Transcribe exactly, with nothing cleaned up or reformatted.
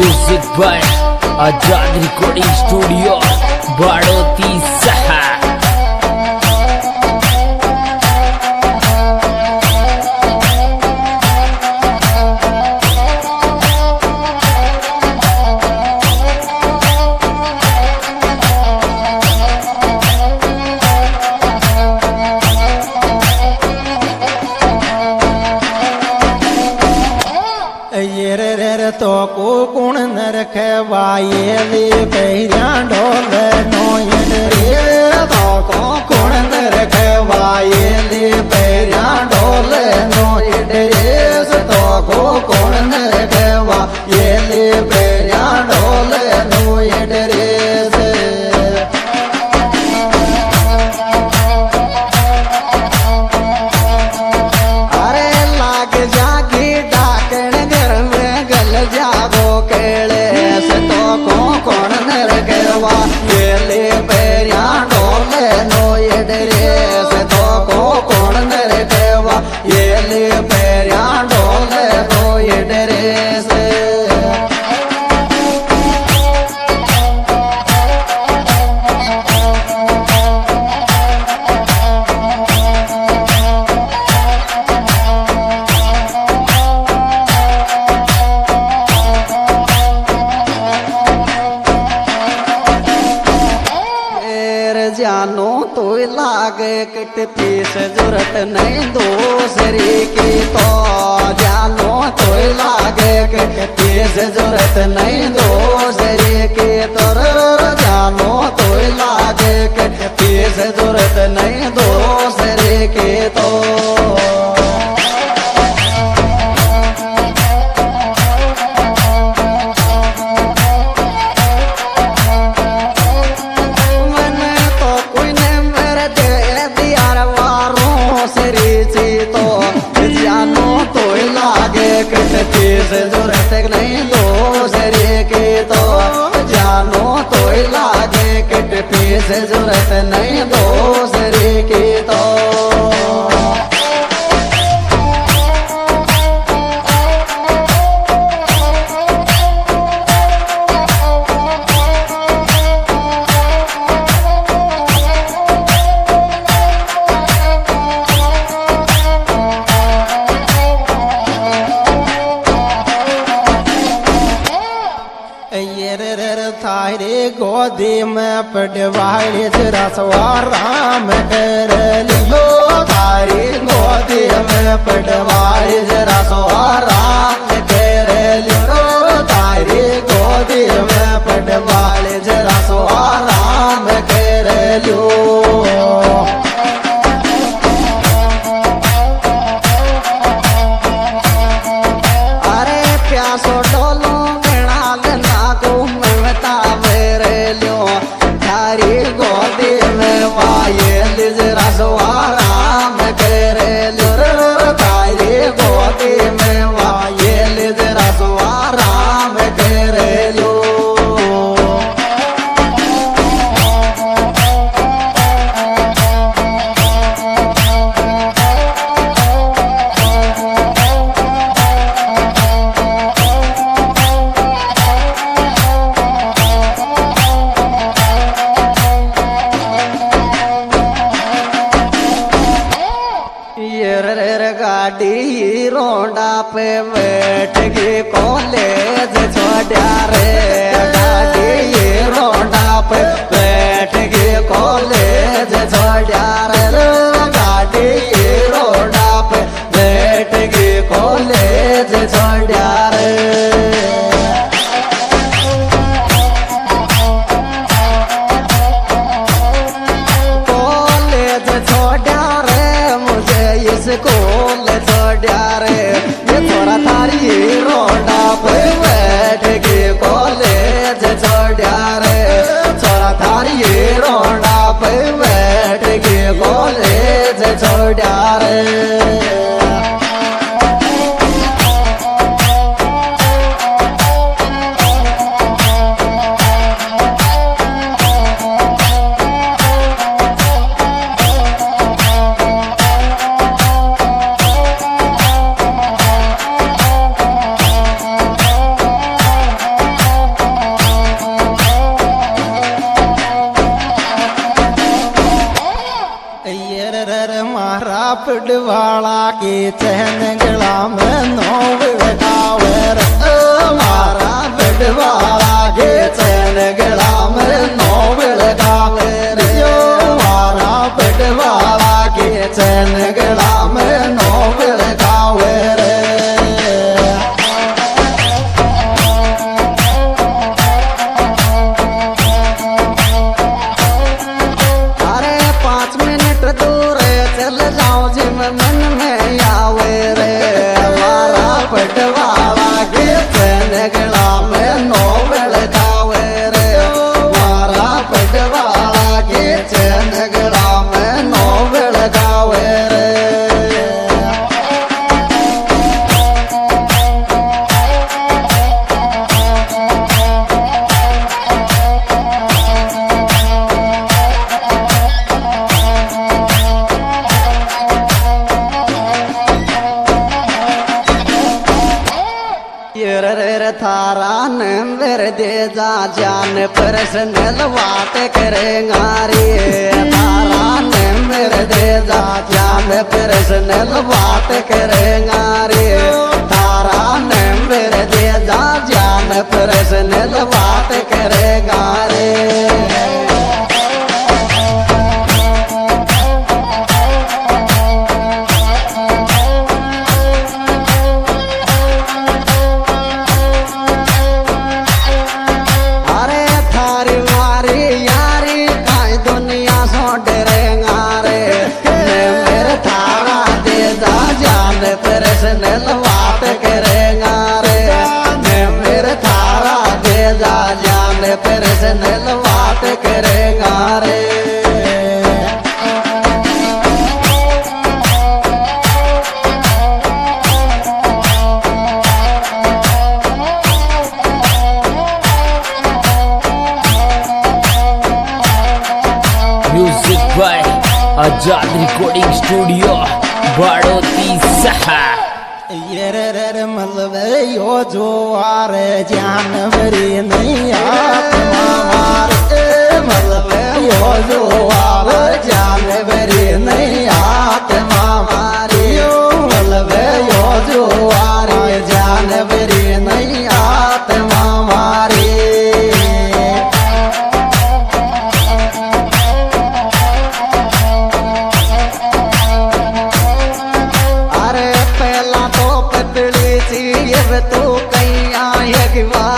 Music by Azad recording studio Badoti Saha. तो को कुण नरखवाये रे पैया ढोल नोयन रे तो को कुण नरखवाये रे पैया ढोल नोयन रे तो को कुण नरखवाये रे पैया ढोल नोयन रे। अरे लाग जागी डाकण घर में गल जागो केले से तो को कौन नरगवा ये ले पैया ढोले नोये डरे से तो को कौन नरगवा ये ले पैया ढोले नोये डरे से। जानो तो लागे किट फीस जरूरत नहीं दूसरी की तो जानो तो लागे किट फीस जरूरत नहीं दूसरी की तो जानो तो लागे किट फीस जरूरत नहीं दूसरी की तो। फीस जरूरत नहीं दूसरे के तो जानो तो लागे किट फीस जरूरत नहीं दूसरे के तो। थारे गोदी में पड़वाड़े रसवा राम कर लियो थारी गोदी में पड़वाड़े रसवा राम कर लियो थारी गोदी में पड़वाड़े रसवा राम कर लियो। अरे प्यासो डोलो थारी गोदी में वायल रसवा राम कर लो थारी गोदी में वायल रसवा राम कर लो। गाड़ी रोडा पे बैठ के कॉलेज छोड़ा रे गाड़ी रोडा पे बैठ के कॉलेज छोड़ा रे गाड़ी रोडा पे बैठ के कॉलेज छोड़ा रे। कॉलेज छोड़ा रे मुझे स्कूल छोड़ा रे ये थोड़ा थारी रोडा पे बैठ के कॉलेज छोड़ा रे बड़वाला की चहन गला में नौ लगावे रे मारा बड़वाला के चहन गला में नौ लगावे रे मारा बड़वाला के चहन गला में नौ लगावे रे मन में आवे रे मारा पटवाला के चैन गला में नौ लगावे रे मारा पटवाला के चैन गला में नौ लगावे रे थारा नंबर दे जा जान पर्सनल बात करेंगा रे थारा नंबर दे जा जान पर्सनल बात करेंगा रे थारा नंबर दे जा जान पर्सनल बात करेंगा रे पर्सनल बात करेंगा रे मैं मेरे थारा दे जा जान पर्सनल बात करेंगा रे music by Azad recording studio Badoti Saha ये रे रे रे मतलब यो जो आ रे जानवरी नहीं आत्मा मारे मतलब यो जो आ रे जानवरी नहीं आत्मा मारे मतलब यो जो आ रे जानवरी नहीं आत्मा मारे तो कहीं आए